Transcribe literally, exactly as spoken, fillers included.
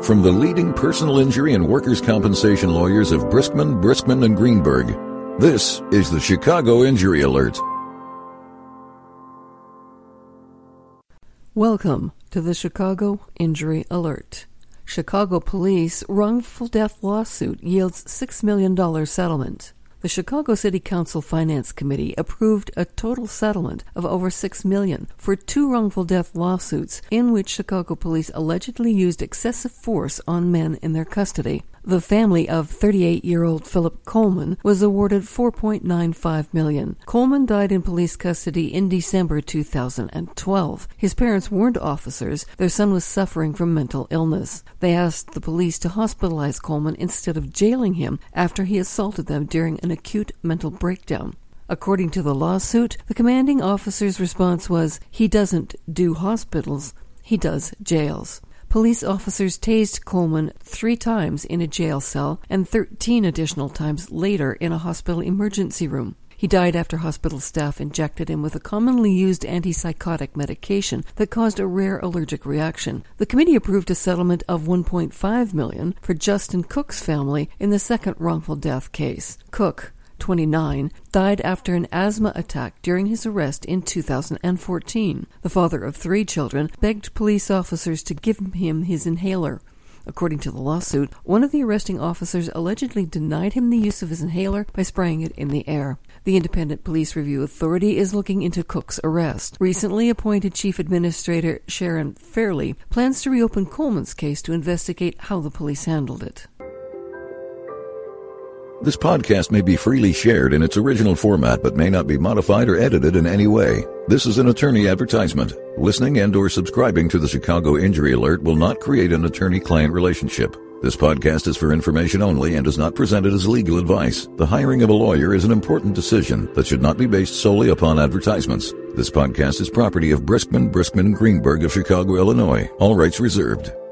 From the leading personal injury and workers' compensation lawyers of Briskman, Briskman and Greenberg, this is the Chicago Injury Alert. Welcome to the Chicago Injury Alert. Chicago police wrongful death lawsuit yields six million dollars settlement. The Chicago City Council Finance Committee approved a total settlement of over six million dollars for two wrongful death lawsuits in which Chicago police allegedly used excessive force on men in their custody. The family of thirty-eight-year-old Philip Coleman was awarded four point nine five million dollars. Coleman died in police custody in December two thousand twelve. His parents warned officers their son was suffering from mental illness. They asked the police to hospitalize Coleman instead of jailing him after he assaulted them during an acute mental breakdown. According to the lawsuit, the commanding officer's response was, "He doesn't do hospitals, he does jails." Police officers tased Coleman three times in a jail cell and thirteen additional times later in a hospital emergency room. He died after hospital staff injected him with a commonly used antipsychotic medication that caused a rare allergic reaction. The committee approved a settlement of one point five million dollars for Justin Cook's family in the second wrongful death case. Cook, twenty-nine, died after an asthma attack during his arrest in two thousand fourteen. The father of three children begged police officers to give him his inhaler. According to the lawsuit, one of the arresting officers allegedly denied him the use of his inhaler by spraying it in the air. The Independent Police Review Authority is looking into Cook's arrest. Recently appointed Chief Administrator Sharon Fairley plans to reopen Coleman's case to investigate how the police handled it. This podcast may be freely shared in its original format but may not be modified or edited in any way. This is an attorney advertisement. Listening and or subscribing to the Chicago Injury Alert will not create an attorney-client relationship. This podcast is for information only and is not presented as legal advice. The hiring of a lawyer is an important decision that should not be based solely upon advertisements. This podcast is property of Briskman, Briskman and Greenberg of Chicago, Illinois. All rights reserved.